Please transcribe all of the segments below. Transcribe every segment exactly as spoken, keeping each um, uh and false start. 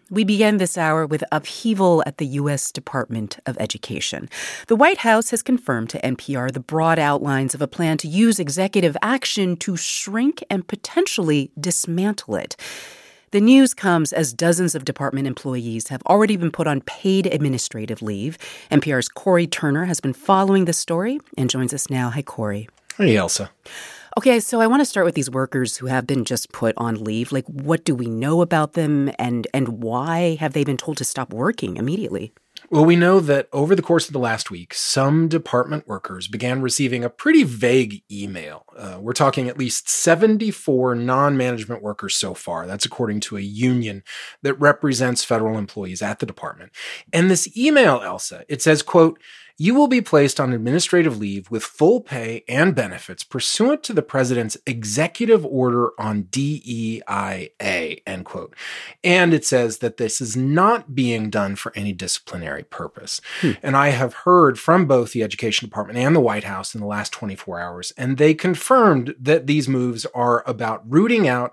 We began this hour with upheaval at the U S Department of Education. The White House has confirmed to N P R the broad outlines of a plan to use executive action to shrink and potentially dismantle it. The news comes as dozens of department employees have already been put on paid administrative leave. N P R's Cory Turner has been following the story and joins us now. Hi, Cory. Hey, Ailsa. Okay, so I want to start with these workers who have been just put on leave. Like, what do we know about them, and and why have they been told to stop working immediately? Well, we know that over the course of the last week, some department workers began receiving a pretty vague email. Uh, we're talking at least seventy-four non-management workers so far. That's according to a union that represents federal employees at the department. And this email, Ailsa, it says, quote, "You will be placed on administrative leave with full pay and benefits pursuant to the president's executive order on D E I A," end quote. And it says that this is not being done for any disciplinary purpose. Hmm. And I have heard from both the Education Department and the White House in the last twenty-four hours, and they confirmed that these moves are about rooting out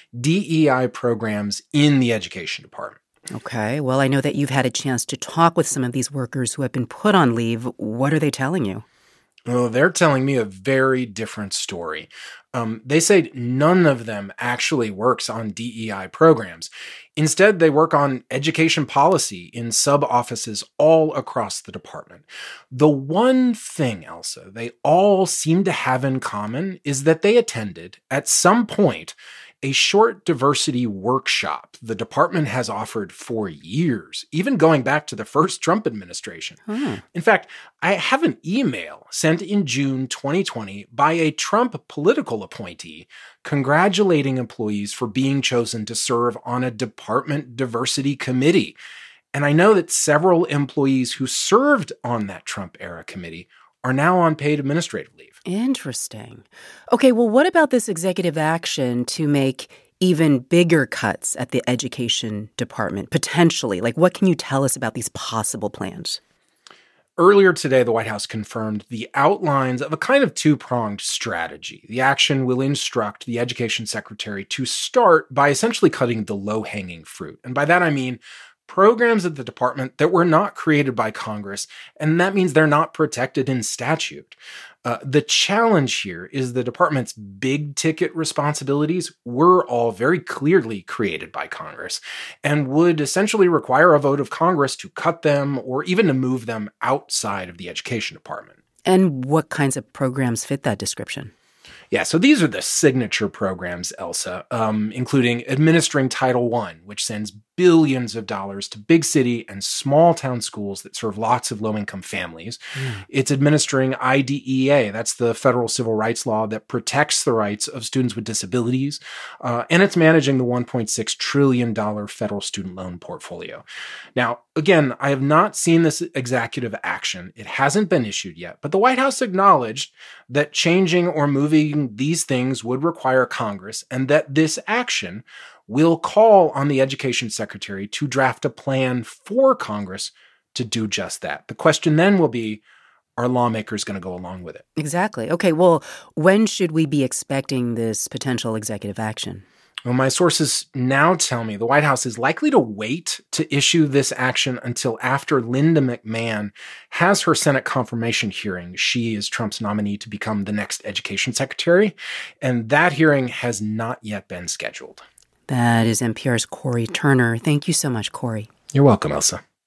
D E I programs in the Education Department. Okay. Well, I know that you've had a chance to talk with some of these workers who have been put on leave. What are they telling you? Well, they're telling me a very different story. Um, they say none of them actually works on D E I programs. Instead, they work on education policy in sub-offices all across the department. The one thing, Ailsa, they all seem to have in common is that they attended, at some point, a short diversity workshop the department has offered for years, even going back to the first Trump administration. Hmm. In fact, I have an email sent in June twenty twenty by a Trump political appointee congratulating employees for being chosen to serve on a department diversity committee. And I know that several employees who served on that Trump-era committee are now on paid administrative leave. Interesting. Okay, well, what about this executive action to make even bigger cuts at the Education Department, potentially? Like, what can you tell us about these possible plans? Earlier today, the White House confirmed the outlines of a kind of two-pronged strategy. The action will instruct the Education Secretary to start by essentially cutting the low-hanging fruit. And by that, I mean programs at the department that were not created by Congress, and that means they're not protected in statute. Uh, the challenge here is the department's big-ticket responsibilities were all very clearly created by Congress and would essentially require a vote of Congress to cut them or even to move them outside of the Education Department. And what kinds of programs fit that description? Yeah, so these are the signature programs, Ailsa, um, including administering Title one, which sends billions of dollars to big city and small town schools that serve lots of low-income families. Mm. It's administering I D E A. That's the federal civil rights law that protects the rights of students with disabilities. Uh, and it's managing the one point six trillion dollars federal student loan portfolio. Now, again, I have not seen this executive action. It hasn't been issued yet, but the White House acknowledged that changing or moving these things would require Congress, and that this action will call on the Education Secretary to draft a plan for Congress to do just that. The question then will be, are lawmakers going to go along with it? Exactly. Okay, well, when should we be expecting this potential executive action? Well, my sources now tell me the White House is likely to wait to issue this action until after Linda McMahon has her Senate confirmation hearing. She is Trump's nominee to become the next education secretary, and that hearing has not yet been scheduled. That is N P R's Cory Turner. Thank you so much, Cory. You're welcome, Ailsa.